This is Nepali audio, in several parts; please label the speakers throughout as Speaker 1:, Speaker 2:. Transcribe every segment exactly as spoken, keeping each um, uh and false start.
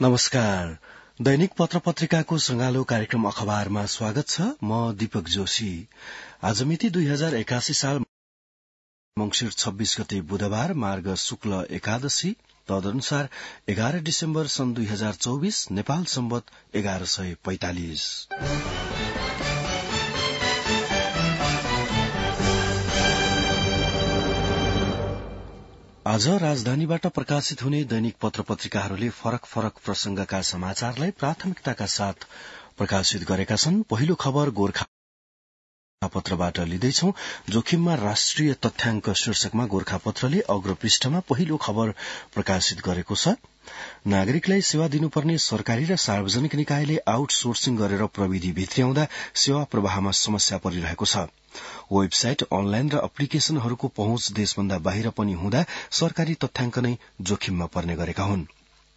Speaker 1: नमस्कार। दैनिक पत्र पत्रिकाको संगालो कार्यक्रम अखबारमा स्वागत छ। म दीपक जोशी। आज मिति दुई हजार एकासी साल मंगिर छब्बीस गते बुधबार, मार्ग शुक्ल एकादशी, तदनुसार एघार डिसेम्बर सन् दुई हजार चौबीस, नेपाल सम्वत एघार सय पैंतालिस। आज राजधानीबाट प्रकाशित हुने दैनिक पत्र पत्रिकाहरूले फरक फरक प्रसंगका समाचारलाई प्राथमिकताका साथ प्रकाशित गरेका छन्। पहिलो खबर गोर्खा पत्रबाट लिँदैछौ। जोखिममा राष्ट्रिय तथ्याङ्क शीर्षकमा गोर्खापत्रले अग्रपृष्ठमा पहिलो खबर प्रकाशित गरेको छ। नागरिकलाई सेवा दिनुपर्ने सरकारी र सार्वजनिक निकायले आउटसोर्सिङ गरेर प्रविधि भित्र्याउँदा सेवा प्रवाहमा समस्या परिरहेको छ। वेबसाइट, अनलाइन र एप्लिकेशनहरूको पहुँच देशभन्दा बाहिर पनि हुँदा सरकारी तथ्याङ्क नै जोखिममा पर्ने गरेका हुन्।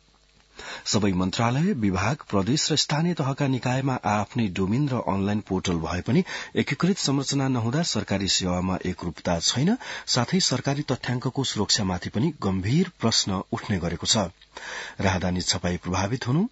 Speaker 1: सबै मन्त्रालय, विभाग, प्रदेश र स्थानीय तहका निकायमा आफ्नै डोमिन र अनलाइन पोर्टल भए पनि एकीकृत संरचना नहुँदा सरकारी सेवामा एकरूपता छैन। साथै सरकारी तथ्याङ्कको सुरक्षामाथि पनि गम्भीर प्रश्न उठ्ने गरेको छ। राहदानी छपाई प्रभावित हुनु,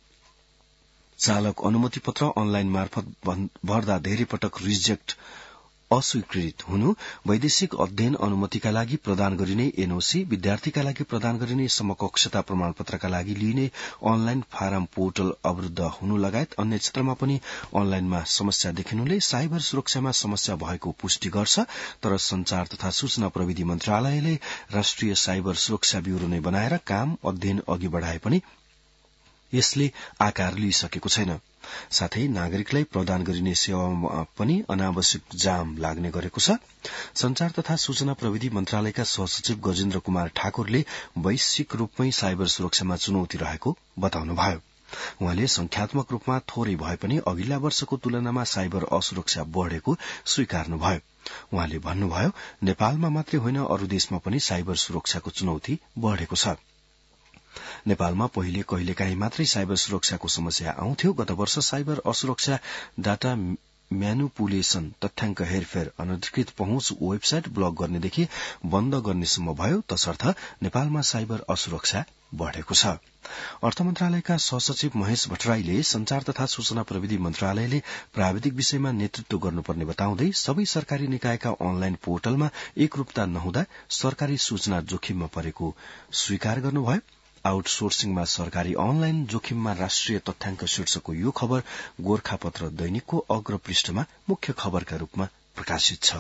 Speaker 1: चालक अनुमति पत्र अनलाइन मार्फत भर्दा धेरै पटक रिजेक्ट अस्वीकृत हुनु, वैदेशिक अध्ययन अनुमतिका लागि प्रदान गरिने एनओसी, विद्यार्थीका लागि प्रदान गरिने समकक्षता प्रमाणपत्रका लागि लिइने अनलाइन फारम पोर्टल अवरूद्ध हुनु लगायत अन्य क्षेत्रमा पनि अनलाइनमा समस्या देखिनुले साइबर सुरक्षामा समस्या भएको पुष्टि गर्छ। तर संचार तथा सूचना प्रविधि मन्त्रालयले राष्ट्रिय साइबर सुरक्षा ब्यूरो नै बनाएर काम अध्ययन अघि बढ़ाए पनि यसले आकार लिइसकेको छैन। साथै नागरिकलाई प्रदान गरिने सेवामा पनि अनावश्यक जाम लाग्ने गरेको छ। संचार तथा सूचना प्रविधि मन्त्रालयका सहसचिव गजेन्द्र कुमार ठाकुरले वैश्विक रूपमै साइबर सुरक्षामा चुनौती रहेको बताउनुभयो। उहाँले संख्यात्मक रूपमा थोरै भए पनि अघिल्ला वर्षको तुलनामा साइबर असुरक्षा बढ़ेको स्वीकार्नुभयो। उहाँले भन्नुभयो, नेपालमा मात्रै होइन अरू देशमा पनि साइबर सुरक्षाको चुनौती बढ़ेको छ। नेपालमा पहिले कहिलेकाहीँ मात्रै साइबर सुरक्षाको समस्या आउँथ्यो। गत वर्ष साइबर असुरक्षा, डाटा म्यानुपुलेशन, तथ्याङ्क हेरफेर, अनधिकृत पहुँच, वेबसाइट ब्लक गर्नेदेखि बन्द गर्नेसम्म भयो। तसर्थ नेपालमा साइबर असुरक्षा बढ़ेको छ। अर्थ मन्त्रालयका सहसचिव महेश भट्टराईले संचार तथा सूचना प्रविधि मन्त्रालयले प्राविधिक विषयमा नेतृत्व गर्नुपर्ने बताउँदै सबै सरकारी निकायका अनलाइन पोर्टलमा एकरूपता नहुँदा सरकारी सूचना जोखिममा परेको स्वीकार गर्नुभयो। आउटसोर्सिङमा सरकारी अनलाइन जोखिममा राष्ट्रिय तथ्याङ्क शीर्षकको यो खबर गोर्खापत्र दैनिकको अग्रपृष्ठमा मुख्य खबरका रूपमा प्रकाशित छ।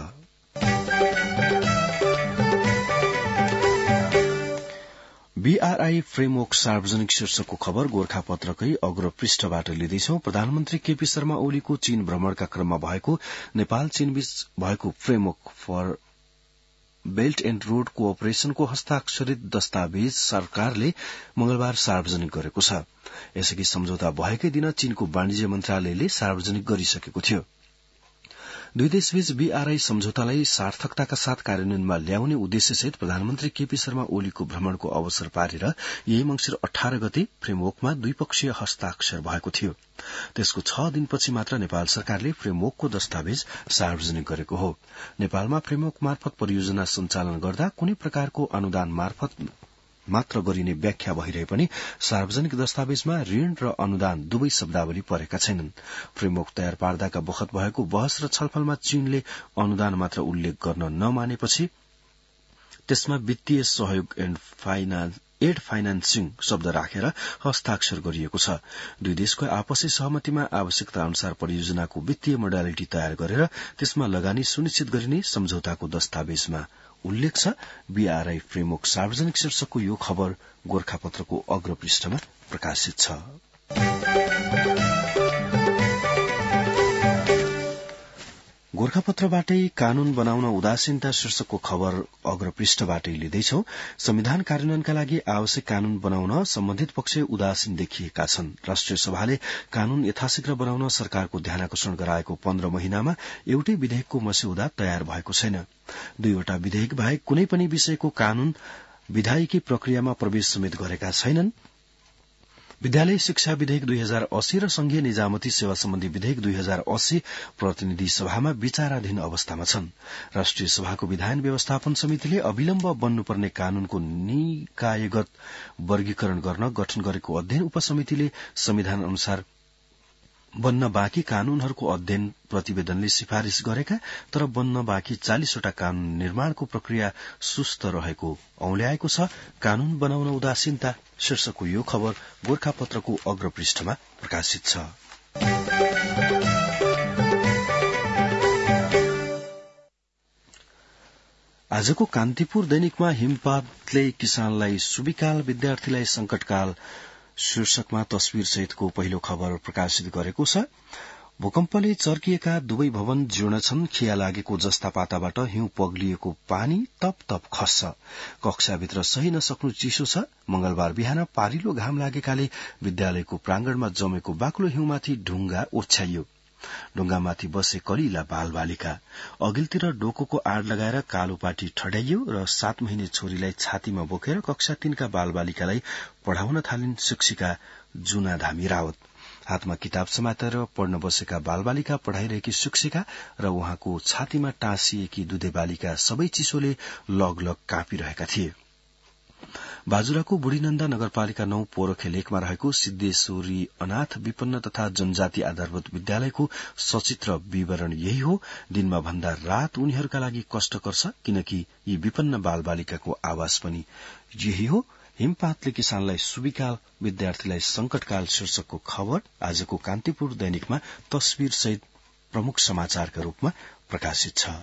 Speaker 1: बीआरआई फ्रेमवर्क सार्वजनिक शीर्षकको खबर गोर्खापत्रकै अग्रपृष्ठबाट लिँदैछौ। प्रधानमन्त्री केपी शर्मा ओलीको चीन भ्रमणका क्रममा भएको नेपाल चीनबीच भएको framework for belt and road कोअपरेशनको हस्ताक्षरित दस्तावेज सरकारले मंगलबार सार्वजनिक गरेको छ। यसअघि सम्झौता भएकै दिन चीनको वाणिज्य मन्त्रालयले सार्वजनिक गरिसकेको थियो। दुई देशबीच बीआरआई सम्झौतालाई सार्थकताका साथ कार्यान्वयनमा ल्याउने उद्देश्यसहित प्रधानमन्त्री केपी शर्मा ओलीको भ्रमणको अवसर पारेर यही मंगिर अठार गते फ्रेमवर्कमा द्विपक्षीय हस्ताक्षर भएको थियो। त्यसको छ दिनपछि मात्र नेपाल सरकारले फ्रेमवर्कको दस्तावेज सार्वजनिक गरेको हो। नेपालमा फ्रेमवर्क मार्फत परियोजना सञ्चालन गर्दा कुनै प्रकारको अनुदान मार्फत मात्र गरिने व्याख्या भइरहे पनि सार्वजनिक दस्तावेजमा ऋण र अनुदान दुवै शब्दावली परेका छैनन्। फ्रेमवर्क तयार पार्दाका बखत भएको बहस र छलफलमा चीनले अनुदान मात्र उल्लेख गर्न नमानेपछि त्यसमा वित्तीय सहयोग एण्ड फाइनान्स एड फाइनान्सिङ शब्द राखेर हस्ताक्षर गरिएको छ। दुई देशको आपसी सहमतिमा आवश्यकता अनुसार परियोजनाको वित्तीय मोडालिटी तयार गरेर त्यसमा लगानी सुनिश्चित गरिने सम्झौताको दस्तावेजमा उल्लेख छ। बीआरआई फ्रेमवर्क सार्वजनिक शीर्षकको यो खबर गोर्खापत्रको अग्रपृष्ठमा प्रकाशित छ। गोर्खापत्रबाटै कानून बनाउन उदासीनता शीर्षकको खबर अग्रपृष्ठबाटै लिँदैछौ। संविधान कार्यान्वयनका लागि आवश्यक कानून बनाउन सम्बन्धित पक्ष उदासीन देखिएका छन्। राष्ट्रिय सभाले कानून यथाशीघ्र बनाउन सरकारको ध्यानाकर्षण गराएको पन्ध्र महिनामा एउटै विधेयकको मस्यौदा तयार भएको छैन। दुईवटा विधेयक बाहेक कुनै पनि विषयको कानून विधायिकी प्रक्रियामा प्रवेश समेत गरेका छैनन्। विद्यालय शिक्षा विधेयक दुई हजार अस्सी र संघीय निजामती सेवा सम्बन्धी विधेयक दुई हजार अस्सी प्रतिनिधि सभामा विचाराधीन अवस्थामा छन्। राष्ट्रिय सभाको विधान व्यवस्थापन समितिले अविलम्ब बन्नुपर्ने कानूनको निकायगत वर्गीकरण गर्न गठन गरेको अध्ययन उपसमितिले संविधान अनुसार बन्न बाँकी कानूनहरूको अध्ययन प्रतिवेदनले सिफारिश गरेका तर बन्न बाँकी चालिसवटा कानून निर्माणको प्रक्रिया सुस्त रहेको औल्याएको छ। कानून बनाउन उदासीनता शीर्षकको यो खबर गोरखापत्रको अग्रपृष्ठमा प्रकाशित छ। आजको कान्तिपुर दैनिकमा हिमपातले किसानलाई सुविकाल विद्यार्थीलाई संकटकाल शीर्षकमा तस्विर सहितको पहिलो खबर प्रकाशित गरेको छ। भूकम्पले चर्किएका दुवै भवन जीर्ण छन्। खिया लागेको जस्ता पाताबाट हिउँ पग्लिएको पानी तप तप खस्छ। कक्षाभित्र सही नसक्नु चिसो छ। मंगलबार बिहान पारिलो घाम लागेकाले विद्यालयको प्रांगणमा जमेको बाक्लो हिउँमाथि ढुङ्गा ओछ्याइयो। ढुङ्गामाथि बसे कलिला बालबालिका। अघिल्तिर डोकोको आड़ लगाएर कालो पाटी ठड्याइयो र सात महिने छोरीलाई छातीमा बोकेर कक्षा तीनका बालबालिकालाई पढ़ाउन थालिन् शिक्षिका जुना धामी रावत। हातमा किताब समातेर पढ्न बसेका बालबालिका, पढ़ाइरहेकी शिक्षिका र उहाँको छातीमा टाँसिएकी दुधे बालिका सबै चिसोले लगलग काँपिरहेका थिए। बाजुराको बुढीनन्दा नगरपालिका नौ पोरखे लेकमा रहेको सिद्धेश्वरी अनाथ विपन्न तथा जनजाति आधारभूत विद्यालयको सचित्र विवरण यही हो। दिनमा भन्दा रात उनीहरूका लागि कष्टकर छ, किनकि यी विपन्न बालबालिकाको आवाज पनि यही हो। हिमपातले किसानलाई सुविकाल विद्यार्थीलाई संकटकाल शीर्षकको खबर आजको कान्तिपुर दैनिकमा तस्विर सहित प्रमुख समाचारका रूपमा प्रकाशित छ।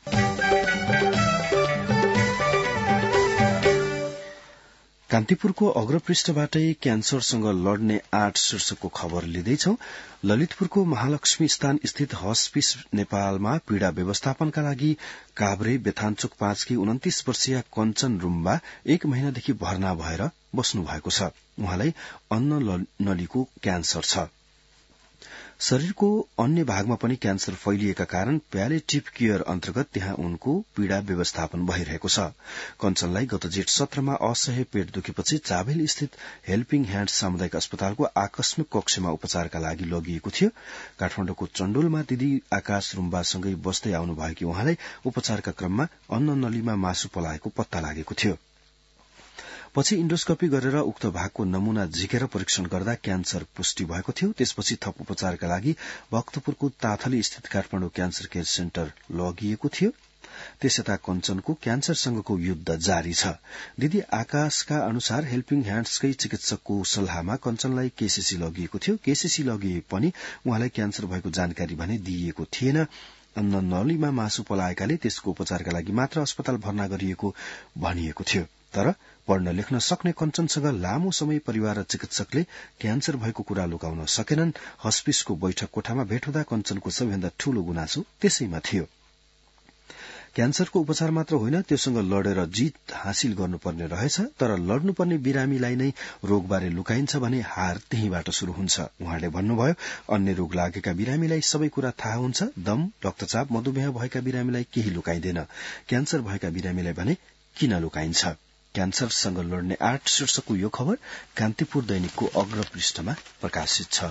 Speaker 1: कान्तिपुरको अग्रपृष्ठबाटै क्यान्सरसँग लड्ने आठ शीर्षकको खबर लिँदैछौ। ललितपुरको महालक्ष्मी स्थान स्थित हस्पिस नेपालमा पीड़ा व्यवस्थापनका लागि काभ्रे बेथानचोक पाँचकी उन्तिस वर्षीय कञ्चन रुम्बा एक महिनादेखि भर्ना भएर बस्नु भएको छ। उहाँलाई अन्न नलीको क्यान्सर छ। शरीरको अन्य भागमा पनि क्यान्सर फैलिएका कारण प्यालेटिभ केयर अन्तर्गत त्यहाँ उनको पीड़ा व्यवस्थापन भइरहेको छ। कञ्चनलाई गत जेठ सत्रमा असह्य पेट दुखेपछि चाबेल स्थित हेल्पिङ ह्याण्ड सामुदायिक अस्पतालको आकस्मिक कक्षमा उपचारका लागि लगिएको थियो। काठमाडौँको चण्डोलमा दिदी आकाश रुम्बासँगै बस्दै आउनुभएकी उहाँलाई उपचारका क्रममा अन्न नलीमा मासु पलाएको पत्ता लागेको थियो। पछि इन्डोस्कोपी गरेर उक्त भागको नमूना झिकेर परीक्षण गर्दा क्यान्सर पुष्टि भएको थियो। त्यसपछि थप उपचारका लागि भक्तपुरको ताथली स्थित काठमाडौँ क्यान्सर केयर सेन्टर लगिएको थियो। त्यसयता कञ्चनको क्यान्सरसँगको युद्ध जारी छ। दिदी आकाशका अनुसार हेल्पिङ ह्याण्ड्सकै चिकित्सकको सल्लाहमा कञ्चनलाई केसीसी लगिएको थियो। केसीसी लगिए पनि उहाँलाई क्यान्सर भएको जानकारी भने दिइएको थिएन। अन्न नलीमा मासु पलाएकाले त्यसको उपचारका लागि मात्र अस्पताल भर्ना गरिएको भनिएको थियो। तर पढ्न लेख्न सक्ने कञ्चनसँग लामो समय परिवार र चिकित्सकले क्यान्सर भएको कुरा लुकाउन सकेनन्। हस्पिसको बैठक कोठामा भेट हुँदा कञ्चनको सबैभन्दा ठूलो गुनासो त्यसैमा थियो। क्यान्सरको उपचार मात्र होइन, त्योसँग लडेर जीत हासिल गर्नुपर्ने रहेछ। तर लड्नुपर्ने बिरामीलाई नै रोगबारे लुकाइन्छ भने हार त्यहीबाट शुरू हुन्छ। उहाँले भन्नुभयो, अन्य रोग लागेका बिरामीलाई सबै कुरा थाहा हुन्छ। दम, रक्तचाप, मधुमेह भएका बिरामीलाई केही लुकाइँदैन। क्यान्सर भएका बिरामीलाई भने किन लुकाइन्छ? क्यान्सरसँग लड्ने आठ शीर्षकको यो खबर कान्तिपुर दैनिकको अग्र पृष्ठमा प्रकाशित छ।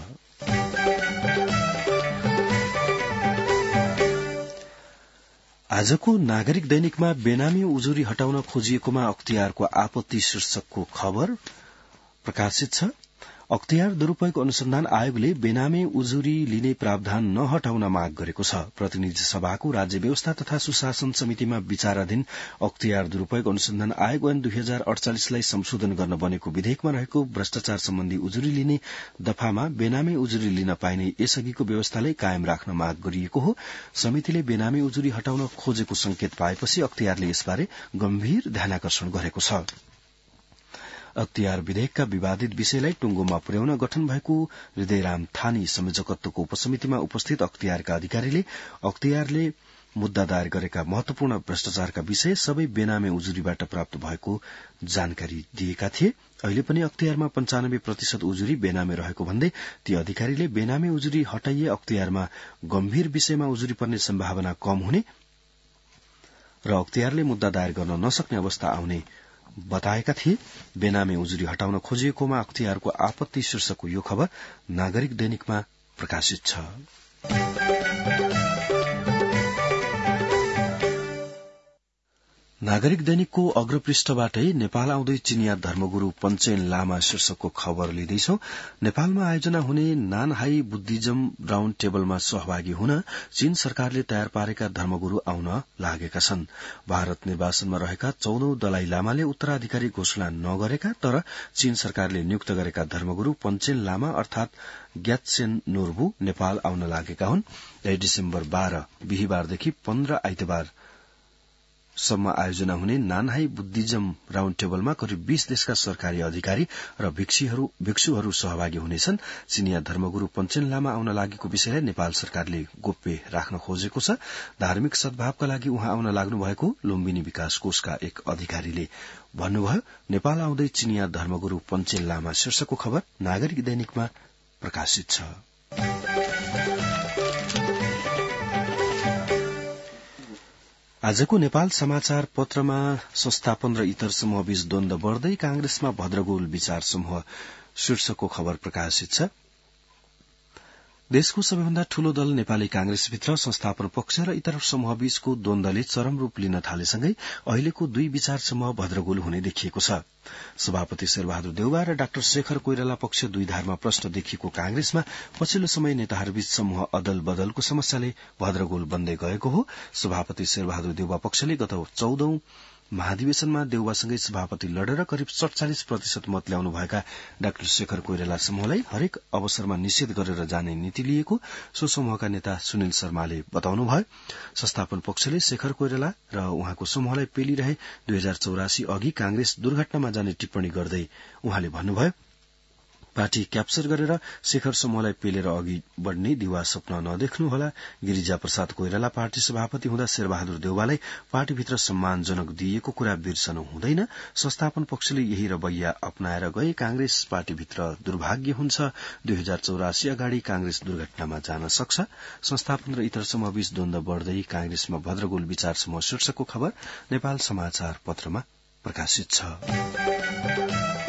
Speaker 1: आजको नागरिक दैनिकमा बेनामी उजुरी हटाउन खोजिएकोमा अख्तियारको आपत्ति शीर्षकको खबर प्रकाशित छ। अख्तियार दुरूपयोग अनुसन्धान आयोगले बेनामी उजुरी लिने प्रावधान नहटाउन माग गरेको छ। प्रतिनिधि सभाको राज्य व्यवस्था तथा सुशासन समितिमा विचाराधीन अख्तियार दुरूपयोग अनुसन्धान आयोग ऐन दुई हजार अडचालिसलाई संशोधन गर्न बनेको विधेयकमा रहेको भ्रष्टाचार सम्बन्धी उजुरी लिने दफामा बेनामी उजुरी लिन पाइने यसअघिको व्यवस्थालाई कायम राख्न माग गरिएको हो। समितिले बेनामी उजुरी हटाउन खोजेको संकेत पाएपछि अख्तियारले यसबारे गम्भीर ध्यानाकर्षण गरेको छ। अख्तियार विधेयकका विवादित विषयलाई टुंगोमा पुर्याउन गठन भएको हृदयराम थानी संयोजकत्वको उपसमितिमा उपस्थित अख्तियारका अधिकारीले अख्तियारले मुद्दा दायर गरेका महत्वपूर्ण भ्रष्टाचारका विषय सबै बेनामे उजुरीबाट प्राप्त भएको जानकारी दिएका थिए। अहिले पनि अख्तियारमा पञ्चानब्बे प्रतिशत उजुरी बेनामे रहेको भन्दै ती अधिकारीले बेनामे उजुरी हटाइए अख्तियारमा गम्भीर विषयमा उजुरी पर्ने सम्भावना कम हुने र अख्तियारले मुद्दा दायर गर्न नसक्ने अवस्था आउने बताएका थिए। बेनामी उजुरी हटाउन खोजिएकोमा अख्तियारको आपत्ति शीर्षकको यो खबर नागरिक दैनिकमा प्रकाशित छ। नागरिक दैनिकको अग्रपृष्ठबाटै नेपाल आउँदै चिनिया धर्मगुरू पञ्चेन लामा शीर्षकको खबर लिँदैछौ। नेपालमा आयोजना हुने नानहाई बुद्धिज्म राउण्ड टेबलमा सहभागी हुन चीन सरकारले तयार पारेका धर्मगुरू आउन लागेका छन्। भारत निर्वासनमा रहेका चौधौं दलाई लामाले उत्तराधिकारी घोषणा नगरेका तर चीन सरकारले नियुक्त गरेका धर्मगुरू पञ्चेन लामा अर्थात ग्यात्सेन नोर्बु नेपाल आउन लागेका हुन्। यही डिसेम्बर बाह्र बिहिबारदेखि पन्ध्र आइतबार सम्म आयोजना हुने नानहाई बुद्धिज्म राउण्ड टेबलमा करिब बीस देशका सरकारी अधिकारी र भिक्षुहरू सहभागी हुनेछन्। चिनिया धर्मगुरू पञ्चेन लामा आउन लागेको विषयलाई नेपाल सरकारले गोप्य राख्न खोजेको छ। धार्मिक सद्भावका लागि उहाँ आउन लाग्नु भएको लुम्बिनी विकास कोषका एक अधिकारीले भन्नुभयो। नेपाल आउँदै चिनिया धर्मगुरू पञ्चेन लामा शीर्षकको खबर नागरिक दैनिकमा प्रकाशित छ। आजको नेपाल समाचार पत्रमा संस्थापन र इतर समूहबीच द्वन्द्व बढ्दै कांग्रेसमा भद्रगोल विचार समूह शीर्षकको खबर प्रकाशित छ। देशको सबैभन्दा ठूलो दल नेपाली कांग्रेसभित्र संस्थापन पक्ष र इतर समूहबीचको द्वन्द्वले चरम रूप लिन थालेसँगै अहिलेको दुई विचार समूह भद्रगोल हुने देखिएको छ। सभापति शेरबहादुर देउवा र डाक्टर शेखर कोइराला पक्ष दुई धारमा प्रश्न देखिएको कांग्रेसमा पछिल्लो समय नेताहरूबीच समूह अदल बदलको समस्याले भद्रगोल बन्दै गएको हो। सभापति शेरबहादुर देउवा पक्षले गत चौधौं महाधिवेशनमा देउवासँगै सभापति लडेर करिब सड़चालिस प्रतिशत मत ल्याउनुभएका डाक्टर शेखर कोइराला समूहलाई हरेक अवसरमा निषेध गरेर जाने नीति लिएको सो समूहका नेता सुनिल शर्माले बताउनुभयो। संस्थापन पक्षले शेखर कोइराला र उहाँको समूहलाई पेलिरहे दुई हजार चौरासी अघि कांग्रेस दुर्घटनामा जाने टिप्पणी गर्दै उहाँले भन्नुभयो, पार्टी क्याप्चर गरेर शेखर समूहलाई पेलेर अघि बढ़ने दिवा सपना नदेख्नुहोला। गिरिजा प्रसाद कोइराला पार्टी सभापति हुँदा शेरबहादुर देउवालाई पार्टीभित्र सम्मानजनक दिइएको कुरा बिर्सनु हुँदैन। संस्थापन पक्षले यही रवैया अपनाएर गए कांग्रेस पार्टीभित्र दुर्भाग्य हुन्छ। दुई हजार चौरासी अगाडि कांग्रेस दुर्घटनामा जान सक्छ। संस्थापन र इतर समूहबीच द्वन्द्व बढ़दै कांग्रेसमा भद्रगोल विचार समूह शीर्षकको खबर नेपाल समाचार पत्रमा प्रकाशित छ।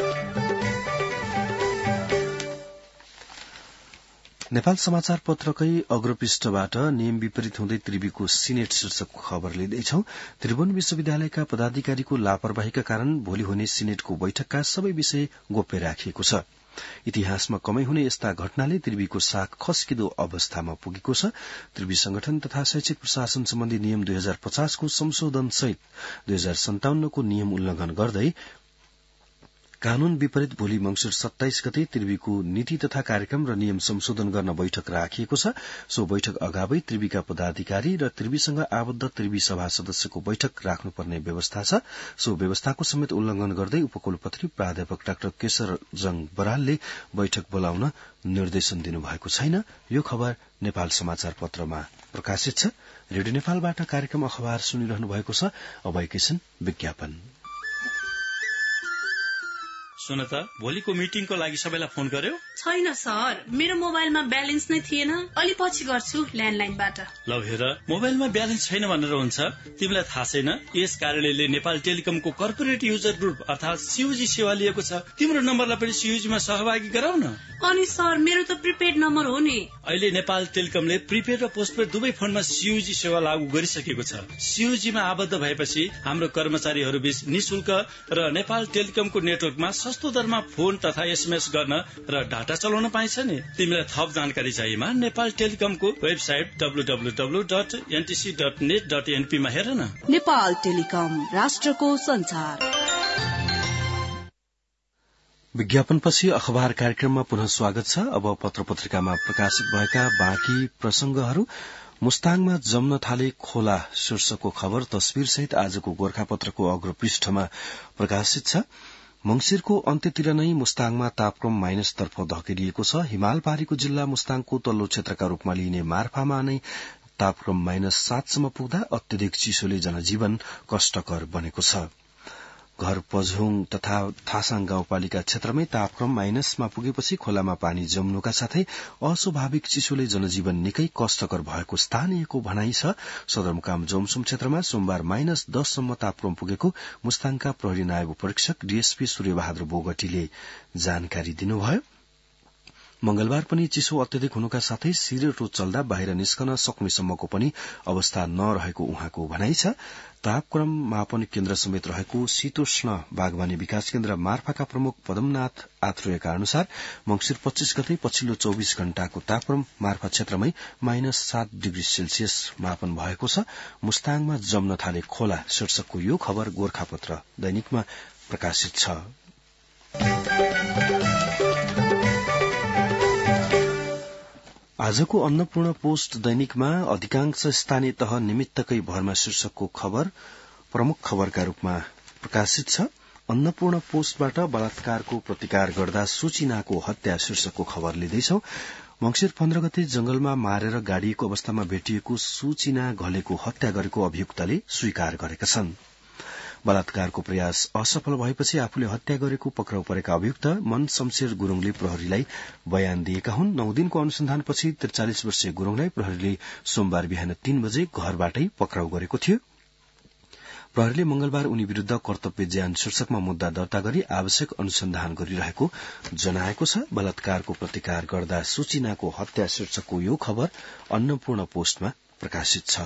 Speaker 1: नेपाल समाचार पत्रकै अग्रपृष्ठबाट नियम विपरीत हुँदै त्रिवीको सिनेट शीर्षकको खबर लिँदैछौ। त्रिभुवन विश्वविद्यालयका पदाधिकारीको लापरवाहीका कारण भोलि हुने सिनेटको बैठकका सबै विषय गोप्य राखिएको छ। इतिहासमा कमै हुने यस्ता घटनाले त्रिवीको साख खस्किदो अवस्थामा पुगेको छ। त्रिवी संगठन तथा शैक्षिक प्रशासन सम्बन्धी नियम दुई हजार पचासको संशोधन सहित दुई हजार सन्ताउन्नको नियम उल्लंघन गर्दै कानून विपरीत भोलि मंगिर सत्ताइस गते त्रिवीको नीति तथा कार्यक्रम र नियम संशोधन गर्न बैठक राखिएको छ। सो बैठक अगावै त्रिवीका पदाधिकारी र त्रिवीसँग आबद्ध त्रिवी सभा सदस्यको बैठक राख्नुपर्ने व्यवस्था छ। सो व्यवस्थाको समेत उल्लंघन गर्दै उपकुलपति प्राध्यापक डाक्टर केशरजंग बरालले बैठक बोलाउन निर्देशन दिनुभएको छैन। यो खबर नेपाल समाचार पत्रमा प्रकाशित छ। रेडियो नेपालबाट कार्यक्रम अखबार सुनिरहनु भएको छ। अब एकैछिन विज्ञापन।
Speaker 2: सुन त, भोलिको मिटिङको लागि सबैलाई फोन गर्यो?
Speaker 3: छैन सर, मेरो मोबाइलमा ब्यालेन्स नै थिएन। अलि पछि गर्छु ल्यान्डलाइनबाट।
Speaker 2: ल हेर, मोबाइलमा ब्यालेन्स छैन भनेर हुन्छ? तिमीलाई थाहा छैन यस कार्यालयले नेपाल टेलिकमको कर्पोरेट युजर ग्रुप अर्थात सीयूजी सेवा लिएको छ। तिम्रो नम्बरलाई पनि सीयूजीमा सहभागी गराउ न।
Speaker 3: अनि सर, मेरो त प्रिपेड नम्बर हो नि।
Speaker 2: अहिले नेपाल टेलिकमले प्रिपेड र पोस्टपेड दुवै फोनमा सीयूजी सेवा लागू गरिसकेको छ। सीयूजीमा आबद्ध भएपछि हाम्रो कर्मचारीहरू बीच निशुल्क र नेपाल टेलिकमको नेटवर्कमा सस्तो दरमा फोन तथा एसएमएस गर्न र डाटा चलाउन पाइन्छ नि। तिमीलाई थप जानकारी चाहिएमा नेपाल टेलिकमको website W W W dot NTC dot net dot NP मा हेर न।
Speaker 4: नेपाल टेलिकम, राष्ट्रको संचार।
Speaker 1: विज्ञापनपछि अखबार कार्यक्रममा पुनः स्वागत छ। अब पत्र पत्रिकामा प्रकाशित भएका बाँकी प्रसंगहरू। मुस्ताङमा जम्न थाले खोला शीर्षकको खबर तस्वीरसहित आजको गोर्खापत्रको अग्रपृष्ठमा प्रकाशित छ। मंगिरको अन्त्यतिर नै मुस्ताङमा तापक्रम माइनस तर्फ धकेलिएको छ। हिमाल पारीको जिल्ला मुस्ताङको तल्लो क्षेत्रका रूपमा लिइने मार्फामा नै तापक्रम माइनस सातसम्म पुग्दा अत्यधिक चिसोले जनजीवन कष्टकर बनेको छ। घर पझौङ तथा थासाङ गाउँपालिका क्षेत्रमै तापक्रम माइनसमा पुगेपछि खोलामा पानी जम्नुका साथै अस्वाभाविक चिसोले जनजीवन निकै कष्टकर भएको स्थानीयको भनाई छ। सदरमुकाम जोमसुम क्षेत्रमा सोमबार माइनस दससम्म तापक्रम पुगेको मुस्ताङका प्रहरी नायब उपरीक्षक डीएसपी सूर्यबहादुर बोगटीले जानकारी दिनुभयो। मंगलबार पनि चिसो अत्यधिक हुनुका साथै सिरेटो चल्दा बाहिर निस्कन सक्नेसम्मको पनि अवस्था नरहेको उहाँको भनाई छ। तापक्रम मापन केन्द्र समेत रहेको शीतोष्ण बागवानी विकास केन्द्र मार्फाका प्रमुख पदमनाथ आत्रेयका अनुसार मंगिर पच्चीस गते पछिल्लो चौबीस घण्टाको तापक्रम मार्फा क्षेत्रमै माइनस सात डिग्री सेल्सियस मापन भएको छ। मुस्ताङमा जम्न थाले खोला शीर्षकको यो खबर गोर्खापत्र दैनिकमा प्रकाशित छ। आजको अन्नपूर्ण पोस्ट दैनिकमा अधिकांश स्थानीय तह निमित्तकै भरमा शीर्षकको खबर प्रमुख खबरका रूपमा प्रकाशित छ। अन्नपूर्ण पोस्टबाट बलात्कारको प्रतिकार गर्दा सुचिनाको हत्या शीर्षकको खबर लिँदैछौ। मंगिर पन्ध्र गते जंगलमा मारेर गाडिएको अवस्थामा भेटिएको सुचिना घलेको हत्या गरेको अभियुक्तले स्वीकार गरेका छन्। बलात्कारको प्रयास असफल भएपछि आफूले हत्या गरेको पक्राउ परेका अभियुक्त मन शमशेर गुरूङले प्रहरीलाई बयान दिएका हुन्। नौ दिनको अनुसन्धानपछि त्रिचालिस वर्षीय गुरूङलाई प्रहरीले सोमबार बिहान तीन बजे घरबाटै पक्राउ गरेको थियो। प्रहरीले मंगलबार उनी विरूद्ध कर्तव्य ज्यान शीर्षकमा मुद्दा दर्ता गरी आवश्यक अनुसन्धान गरिरहेको जनाएको छ। बलात्कारको प्रतिकार गर्दा सुचिनाको हत्या शीर्षकको यो खबर अन्नपूर्ण पोस्टमा प्रकाशित छ।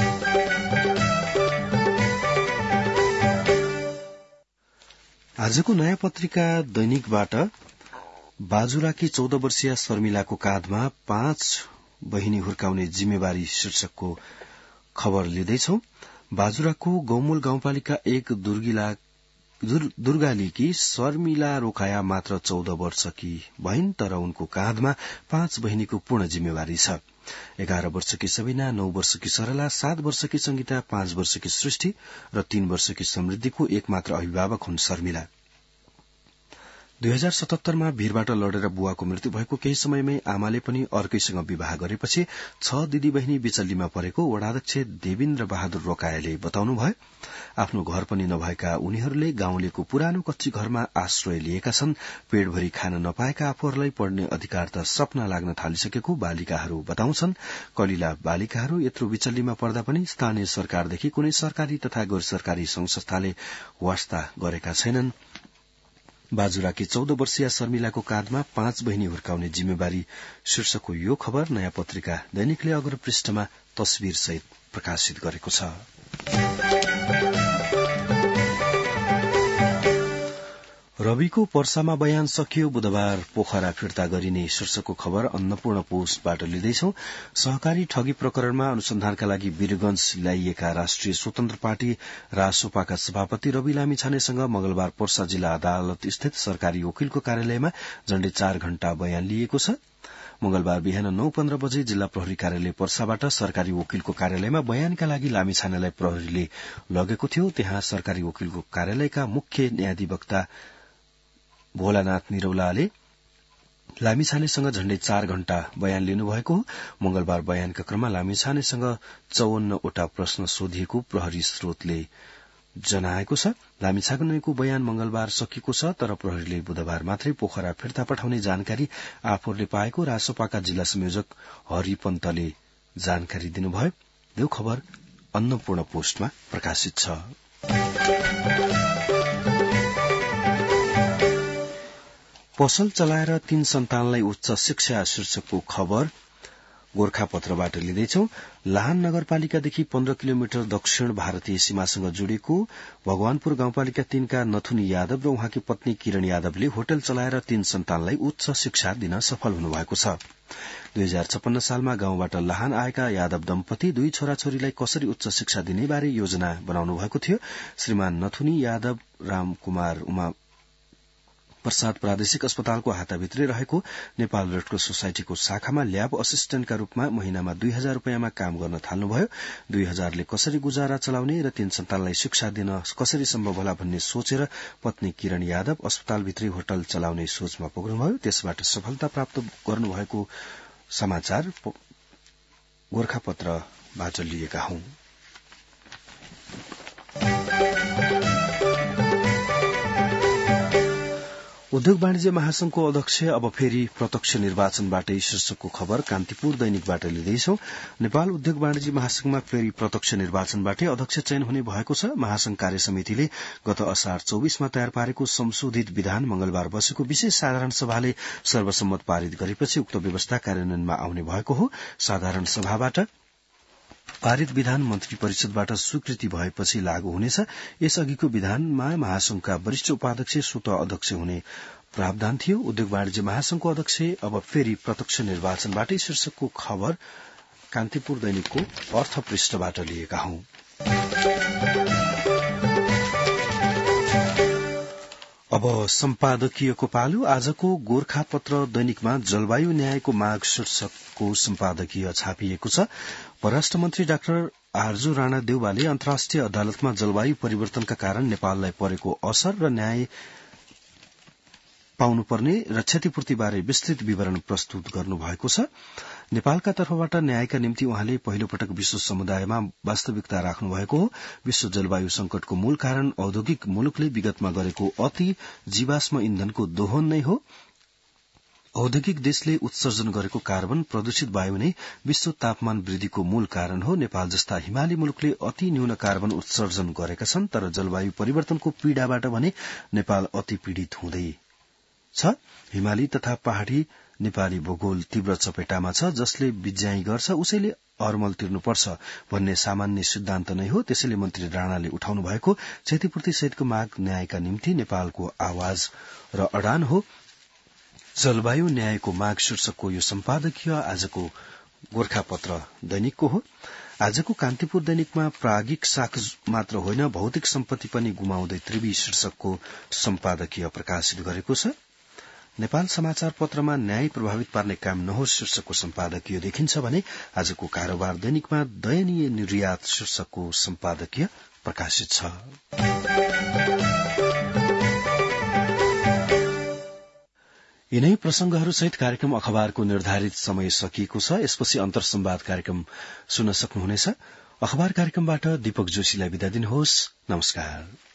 Speaker 1: आजको नयाँ पत्रिका दैनिकबाट बाजुराकी चौध वर्षीय शर्मिलाको काँधमा पाँच बहिनी हुर्काउने जिम्मेवारी शीर्षकको खबर लिँदैछौ। बाजुराको गौमूल गाउँपालिका एक दुर्गिला दुर्गालीकी शर्मिला रोकाया मात्र चौध वर्षकी भइन्, तर उनको काँधमा पाँच बहिनीको पूर्ण जिम्मेवारी छ। एघार वर्षकी सबिना, नौ वर्षकी सरला, सात वर्षकी संगीता, पाँच वर्षकी सृष्टि र तीन वर्षकी समृद्धिको एकमात्र अभिभावक हुन् शर्मिला। दुई हजार सतहत्तरमा भीरबाट लडेर बुवाको मृत्यु भएको केही समयमै आमाले पनि अर्कैसँग विवाह गरेपछि छ दिदी बहिनी बिचल्लीमा परेको वडाध्यक्ष देवेन्द्र बहादुर रोकायाले बताउनुभयो। आफ्नो घर पनि नभएका उनीहरूले गाउँलेको पुरानो कच्ची घरमा आश्रय लिएका छन्। पेटभरि खान नपाएका आफूहरूलाई पढ्ने अधिकार त सपना लाग्न थालिसकेको बालिकाहरू बताउँछन्। कलिला बालिकाहरू यत्रो बिचल्लीमा पर्दा पनि स्थानीय सरकारदेखि कुनै सरकारी तथा गैर सरकारी संघ संस्थाले वास्ता गरेका छैनन्। बाजुराकी चौध वर्षीय शर्मिलाको काँधमा पाँच बहिनी हुर्काउने जिम्मेवारी शीर्षकको यो खबर नयाँ पत्रिका दैनिकले अग्र पृष्ठमा तस्विर सहित प्रकाशित गरेको छ। रविको पर्सामा बयान सकियो, बुधबार पोखरा फिर्ता गरिने शीर्षकको खबर अन्नपूर्ण पोस्टबाट लिँदैछौ। सहकारी ठगी प्रकरणमा अनुसन्धानका लागि वीरगंज ल्याइएका राष्ट्रिय स्वतन्त्र पार्टी रासोपाका सभापति रवि लामिछानेसँग मंगलबार पर्सा जिल्ला अदालत स्थित सरकारी वकिलको कार्यालयमा झण्डै चार घण्टा बयान लिएको छ। मंगलबार बिहान नौ पन्ध्र बजे जिल्ला प्रहरी कार्यालय पर्साबाट सरकारी वकिलको कार्यालयमा बयानका लागि लामिछानेलाई प्रहरीले लगेको थियो। त्यहाँ सरकारी वकिलको कार्यालयका मुख्य न्यायाधिवक्ता भोलानाथ निरौलाले लामिछानेसँग झण्डै चार घण्टा बयान लिनुभएको हो। मंगलबार बयानका क्रममा लामिछानेसँग चौवन्नवटा प्रश्न सोधिएको प्रहरी स्रोतले जनाएको छ। लामिछानेको बयान मंगलबार सकिएको छ, तर प्रहरीले बुधबार मात्रै पोखरा फिर्ता पठाउने जानकारी आफूहरूले पाएको रासोपाका जिल्ला संयोजक हरि पन्तले जानकारी दिनुभयो। यो खबर अन्नपूर्ण पोस्टमा प्रकाशित छ। पसल चलाएर तीन सन्तानलाई उच्च शिक्षा शीर्षकको खबर गोर्खापत्रबाट लिँदैछौ। लाहान नगरपालिकादेखि पन्ध्र किलोमिटर दक्षिण भारतीय सीमासँग जोडिएको भगवानपुर गाउँपालिका तीनका नथुनी यादव र उहाँकी पत्नी किरण यादवले होटल चलाएर तीन सन्तानलाई उच्च शिक्षा दिन सफल हुनुभएको छ। दुई हजार छप्पन्न सालमा गाउँबाट लाहान आएका यादव दम्पति दुई छोराछोरीलाई कसरी उच्च शिक्षा दिने बारे योजना बनाउनु भएको थियो। श्रीमान नथुनी यादव रामकुमार उमा प्रसाद प्रादेशिक अस्पतालको हाताभित्रै रहेको नेपाल रेडक्रस सोसाइटीको शाखामा ल्याब असिस्टेन्टका रूपमा महिनामा दुई हजार रूपियाँमा काम गर्न थाल्नुभयो। दुई हजारले कसरी गुजारा चलाउने र तीन सन्तानलाई शिक्षा दिन कसरी सम्भव होला भन्ने सोचेर पत्नी किरण यादव अस्पतालभित्रै होटल चलाउने सोचमा पुग्नुभयो। त्यसबाट सफलता प्राप्त गर्नुभएको समाचार गोर्खापत्रबाट लिएका हौं। उद्योग वाणिज्य महासंघको अध्यक्ष अब फेरि प्रत्यक्ष निर्वाचनबाटै शीर्षकको खबर कान्तिपुर दैनिकबाट लिँदैछौ। नेपाल उद्योग वाणिज्य महासंघमा फेरि प्रत्यक्ष निर्वाचनबाटै अध्यक्ष चयन हुने भएको छ। महासंघ कार्य समितिले गत असार चौबीसमा तयार पारेको संशोधित विधान मंगलबार बसेको विशेष साधारण सभाले सर्वसम्मत पारित गरेपछि उक्त व्यवस्था कार्यान्वयनमा आउने भएको हो। साधारण सभाबाट पारित विधान मन्त्री परिषदबाट स्वीकृति भएपछि लागू हुनेछ। यसअघिको विधानमा महासंघका वरिष्ठ उपाध्यक्ष स्वत अध्यक्ष हुने प्रावधान थियो। उद्योग वाणिज्य महासंघको अध्यक्ष अब फेरि प्रत्यक्ष निर्वाचनबाटै शीर्षकको खबर कान्तिपुर दैनिकको अर्थ पृष्ठबाट लिएका हौं। अब सम्पादकीयको पालो। आजको गोरखापत्र दैनिकमा जलवायु न्यायको माग शीर्षकको सम्पादकीय छापिएको छ। परराष्ट्र मन्त्री डाक्टर आर्जु राणा देउवाले अन्तर्राष्ट्रिय अदालतमा जलवायु परिवर्तनका कारण नेपाललाई परेको असर र न्याय पाउनुपर्ने र क्षतिपूर्तिबारे विस्तृत विवरण प्रस्तुत गर्नुभएको छ। नेपालका तर्फबाट न्यायका निम्ति उहाँले पहिलो पटक विश्व समुदायमा वास्तविकता राख्नु भएको हो। विश्व जलवायु संकटको मूल कारण औद्योगिक मुलुकले विगतमा गरेको अति जीवाश्म इन्धनको दोहन नै हो। औद्योगिक देशले उत्सर्जन गरेको कार्बन प्रदूषित वायु नै विश्व तापमान वृद्धिको मूल कारण हो। नेपाल जस्ता हिमाली मुलुकले अति न्यून कार्बन उत्सर्जन गरेका छन्, तर जलवायु परिवर्तनको पीड़ाबाट भने नेपाल अति पीड़ित हुँदैछ। हिमाली तथा पहाड़ी नेपाली भूगोल तीव्र चपेटामा छ। जसले बिज्याई गर्छ उसैले अरमल तिर्नुपर्छ भन्ने सामान्य सिद्धान्त नै हो। त्यसैले मन्त्री राणाले उठाउनु भएको क्षतिपूर्ति सहितको माग न्यायका निम्ति नेपालको आवाज र अडान हो। जलवायु न्यायको माग शीर्षकको यो सम्पादकीय आजको गोरखापत्र दैनिकको हो। आजको कान्तिपुर दैनिकमा प्राज्ञिक साख मात्र होइन भौतिक सम्पत्ति पनि गुमाउँदै त्रिवी शीर्षकको सम्पादकीय प्रकाशित गरेको छ। नेपाल समाचार पत्रमा न्याय प्रभावित पार्ने काम नहोस् शीर्षकको सम्पादकीय देखिन्छ भने आजको कारोबार दैनिकमा दयनीय निर्यात शीर्षकको सम्पादकीय प्रकाशित छ। यिनै प्रसंगहरूसहित कार्यक्रम अखबारको निर्धारित समय सकिएको छ। यसपछि अन्तर संवाद कार्यक्रम सुन्न सक्नुहुनेछ। अखबार कार्यक्रमबाट दीपक जोशीलाई बिदा दिनुहोस्। नमस्कार।